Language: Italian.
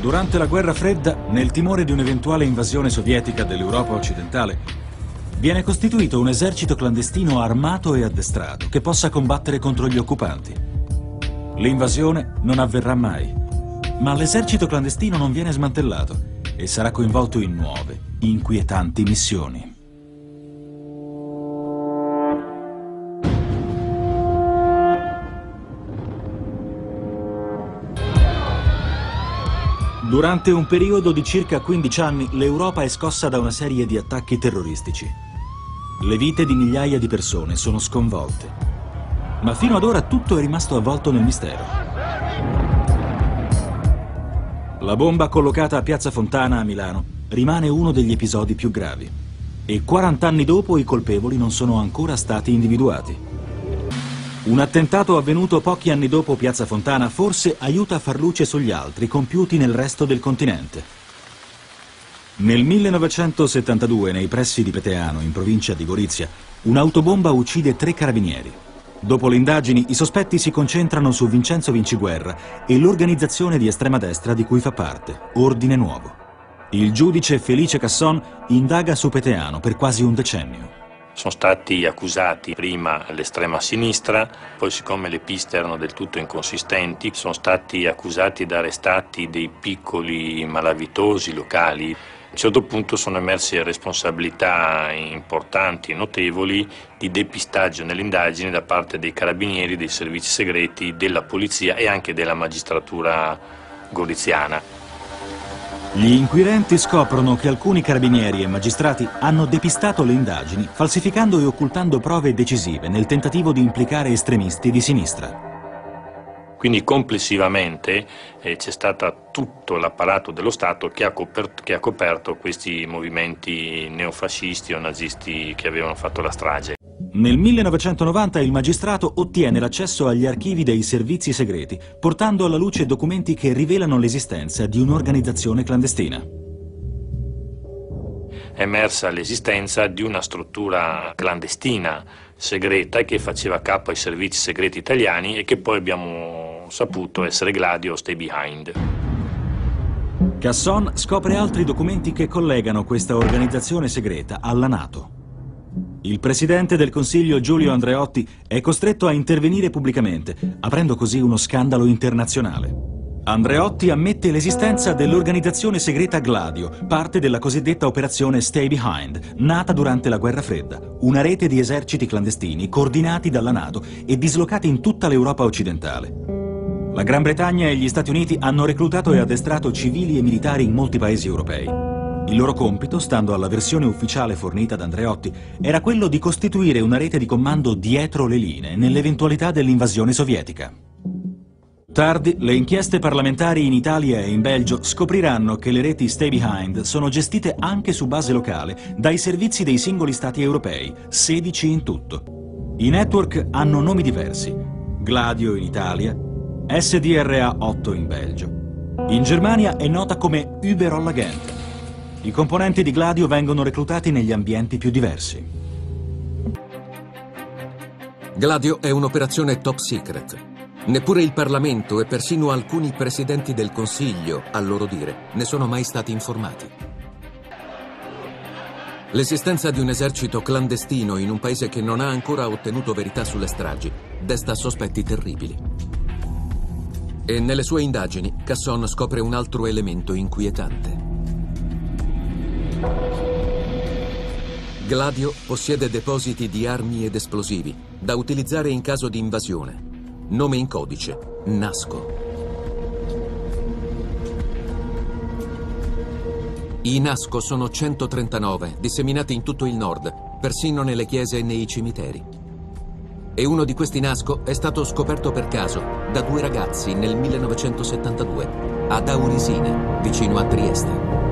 Durante la guerra fredda, nel timore di un'eventuale invasione sovietica dell'Europa occidentale, viene costituito un esercito clandestino armato e addestrato che possa combattere contro gli occupanti. L'invasione non avverrà mai, ma l'esercito clandestino non viene smantellato e sarà coinvolto in nuove, inquietanti missioni. Durante un periodo di circa 15 anni, l'Europa è scossa da una serie di attacchi terroristici. Le vite di migliaia di persone sono sconvolte. Ma fino ad ora tutto è rimasto avvolto nel mistero. La bomba collocata a Piazza Fontana a Milano rimane uno degli episodi più gravi. E 40 anni dopo i colpevoli non sono ancora stati individuati. Un attentato avvenuto pochi anni dopo Piazza Fontana forse aiuta a far luce sugli altri compiuti nel resto del continente. Nel 1972, nei pressi di Peteano, in provincia di Gorizia, un'autobomba uccide 3 carabinieri. Dopo le indagini, i sospetti si concentrano su Vincenzo Vinciguerra e l'organizzazione di estrema destra di cui fa parte, Ordine Nuovo. Il giudice Felice Casson indaga su Peteano per quasi un decennio. Sono stati accusati prima l'estrema sinistra, poi siccome le piste erano del tutto inconsistenti, sono stati accusati ed arrestati dei piccoli malavitosi locali. A un certo punto sono emerse responsabilità importanti e notevoli di depistaggio nelle indagini da parte dei carabinieri, dei servizi segreti, della polizia e anche della magistratura goriziana. Gli inquirenti scoprono che alcuni carabinieri e magistrati hanno depistato le indagini, falsificando e occultando prove decisive nel tentativo di implicare estremisti di sinistra. Quindi complessivamente c'è stato tutto l'apparato dello Stato che ha coperto questi movimenti neofascisti o nazisti che avevano fatto la strage. Nel 1990 il magistrato ottiene l'accesso agli archivi dei servizi segreti, portando alla luce documenti che rivelano l'esistenza di un'organizzazione clandestina. È emersa l'esistenza di una struttura clandestina, segreta, che faceva capo ai servizi segreti italiani e che poi abbiamo saputo essere Gladio o Stay Behind. Casson scopre altri documenti che collegano questa organizzazione segreta alla NATO. Il presidente del Consiglio Giulio Andreotti è costretto a intervenire pubblicamente, aprendo così uno scandalo internazionale. Andreotti ammette l'esistenza dell'organizzazione segreta Gladio, parte della cosiddetta operazione Stay Behind, nata durante la Guerra Fredda, una rete di eserciti clandestini coordinati dalla NATO e dislocati in tutta l'Europa occidentale. La Gran Bretagna e gli Stati Uniti hanno reclutato e addestrato civili e militari in molti paesi europei. Il loro compito, stando alla versione ufficiale fornita da Andreotti, era quello di costituire una rete di comando dietro le linee nell'eventualità dell'invasione sovietica. Tardi, le inchieste parlamentari in Italia e in Belgio scopriranno che le reti Stay Behind sono gestite anche su base locale dai servizi dei singoli stati europei, 16 in tutto. I network hanno nomi diversi: Gladio in Italia, SDRA 8 in Belgio. In Germania è nota come Überall-Agent. I componenti di Gladio vengono reclutati negli ambienti più diversi. Gladio è un'operazione top secret. Neppure il Parlamento e persino alcuni presidenti del Consiglio, a loro dire, ne sono mai stati informati. L'esistenza di un esercito clandestino in un paese che non ha ancora ottenuto verità sulle stragi desta sospetti terribili. E nelle sue indagini Casson scopre un altro elemento inquietante. Gladio possiede depositi di armi ed esplosivi da utilizzare in caso di invasione. Nome in codice: Nasco. I Nasco sono 139, disseminati in tutto il nord, persino nelle chiese e nei cimiteri. E uno di questi Nasco è stato scoperto per caso da 2 ragazzi nel 1972 ad Aurisine, vicino a Trieste.